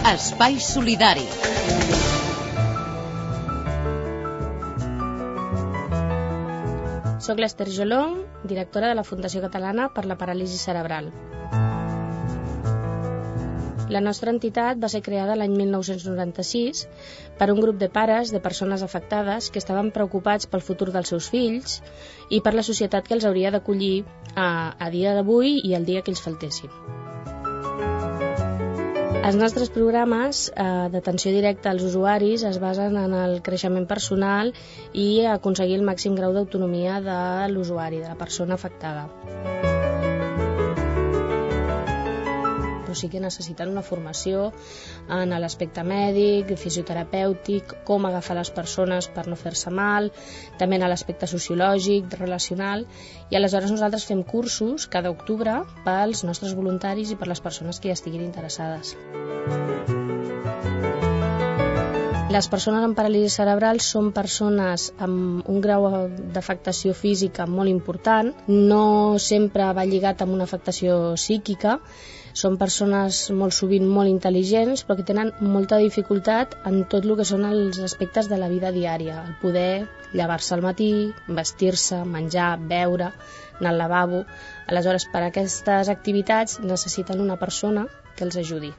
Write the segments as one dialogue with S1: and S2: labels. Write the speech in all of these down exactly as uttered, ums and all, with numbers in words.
S1: Espai Solidari.
S2: Soc l'Ester Jolong, directora de la Fundació Catalana per la Paràlisi Cerebral. La nostra entitat va ser creada l'any mil nou-cents noranta-sis per un grup de pares de persones afectades que estaven preocupats pel futur dels seus fills i per la societat que els hauria d'acollir a, a dia d'avui i el dia que ells faltessin. Els nostres programes eh, d'atenció directa als usuaris es basen en el creixement personal i aconseguir el màxim grau d'autonomia de l'usuari, de la persona afectada. Però sí que necessiten una formació en l'aspecte mèdic, fisioterapèutic, com agafar les persones per no fer-se mal, també en l'aspecte sociològic, relacional, i aleshores nosaltres fem cursos cada octubre pels nostres voluntaris i per les persones que hi estiguin interessades. Les persones amb paràlisi cerebral són persones amb un grau d'afectació física molt important, no sempre va lligat amb una afectació psíquica. Són persones molt sovint molt intel·ligents, però que tenen molta dificultat en tot el que són els aspectes de la vida diària. El poder llevar-se al matí, vestir-se, menjar, beure, anar al lavabo. Aleshores, per a aquestes activitats necessiten una persona que els ajudi.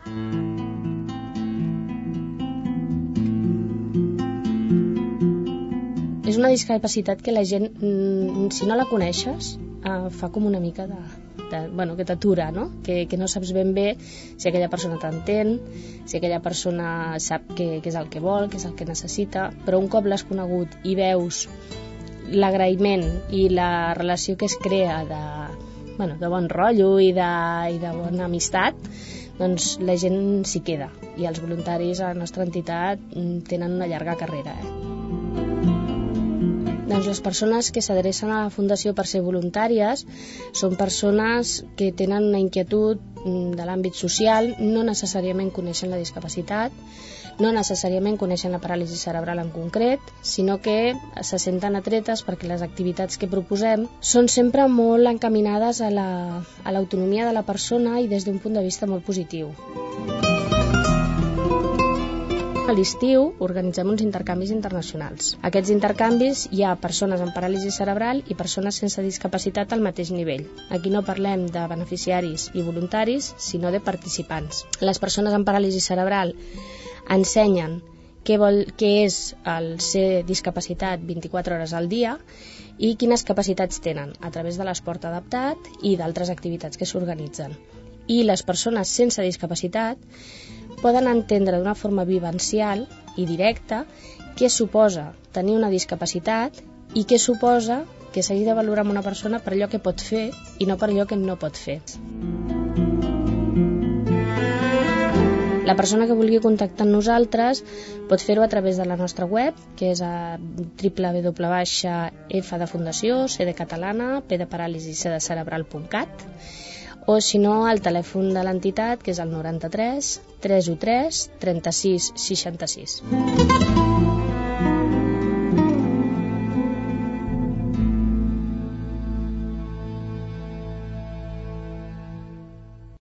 S2: És una discapacitat que la gent, si no la coneixes, fa com una mica de... De, bueno, que t'atura, no? Que, que no saps ben bé si aquella persona t'entén, si aquella persona sap què és el que vol, què és el que necessita, però un cop l'has conegut i veus l'agraïment i la relació que es crea de, bueno, de bon rotllo i de, i de bona amistat, doncs la gent s'hi queda, i els voluntaris a la nostra entitat tenen una llarga carrera, eh? Doncs les persones que s'adrecen a la Fundació per ser voluntàries són persones que tenen una inquietud de l'àmbit social, no necessàriament coneixen la discapacitat, no necessàriament coneixen la paràlisi cerebral en concret, sinó que se senten atretes perquè les activitats que proposem són sempre molt encaminades a la, a l'autonomia de la persona i des d'un punt de vista molt positiu. A l'estiu organitzem uns intercanvis internacionals. Aquests intercanvis hi ha persones amb paràlisi cerebral i persones sense discapacitat al mateix nivell. Aquí no parlem de beneficiaris i voluntaris, sinó de participants. Les persones amb paràlisi cerebral ensenyen què, vol, què és el ser discapacitat vint-i-quatre hores al dia i quines capacitats tenen a través de l'esport adaptat i d'altres activitats que s'organitzen. I les persones sense discapacitat poden entendre d'una forma vivencial i directa què suposa tenir una discapacitat i què suposa que s'hagi de valorar una persona per allò que pot fer i no per allò que no pot fer. La persona que vulgui contactar amb nosaltres pot fer-ho a través de la nostra web, que és a w w w punt f de fundació, c de catalana, p de paràlisi, c de cerebral punt cat, o si no al telèfon de l'entitat, que és el noranta-tres tres u tres trenta-sis seixanta-sis.